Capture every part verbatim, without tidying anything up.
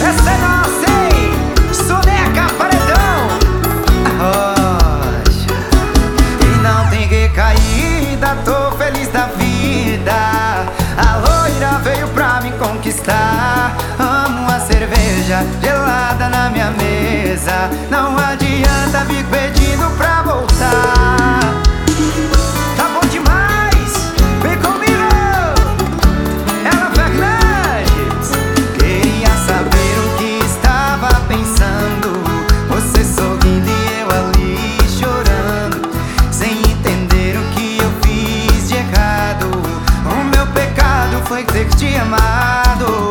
Essa é nossa, hein? Soneca Paredão. Rocha. E não tem recaída, tô feliz da vida. A loira veio pra me conquistar. Amo a cerveja gelada na minha mesa. Não adianta vir pedindo pra voltar. Tá bom demais, vem comigo. Ela Fernandes. Queria saber o que estava pensando. Você sorrindo e eu ali chorando, sem entender o que eu fiz de errado. O meu pecado foi ter te amado.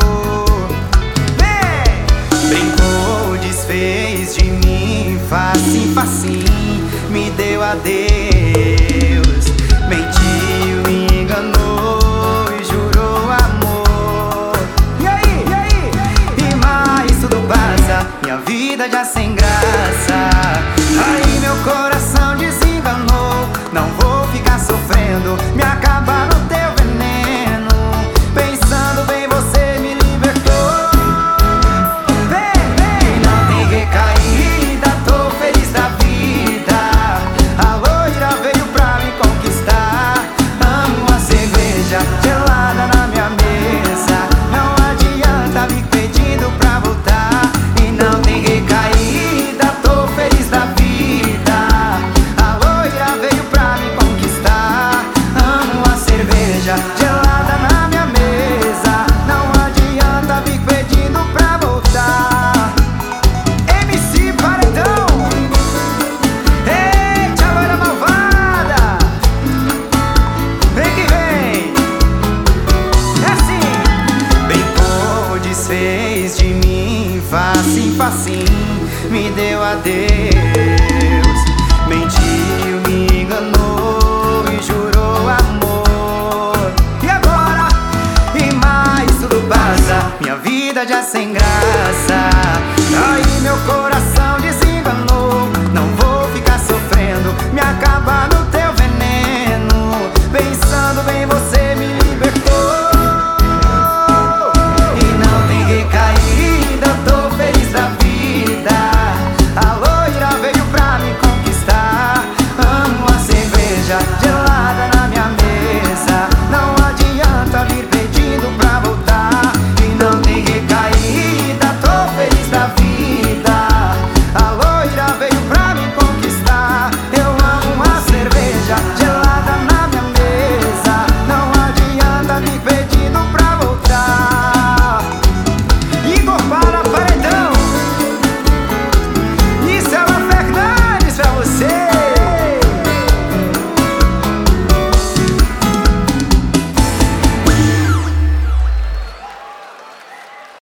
Brincou, desfez de mim, facinho, facinho, me deu adeus. Mentiu, me enganou e jurou amor. E aí, e aí? E mais tudo passa, minha vida já sem graça. Aí meu coração desenganou. Não vou ficar sofrendo, me acabar no teu veneno. Pensando bem, você me libertou. Vem, vem, não tem recaída, tô feliz da vida. A loira veio pra me conquistar. Amo a cerveja gelada na minha mesa. Não adianta me pedindo pra voltar. E não tem recaída, tô feliz da vida. A loira veio pra me conquistar. Amo a cerveja gelada na minha mesa. Não adianta me pedindo pra voltar. M C Paredão. Eita, loira malvada. Vem que vem. É assim. Brincou, desfez de mim, facinho, facinho, me deu adeus. Mentiu, me enganou e jurou amor. E agora? E mais tudo passa, minha vida já sem graça.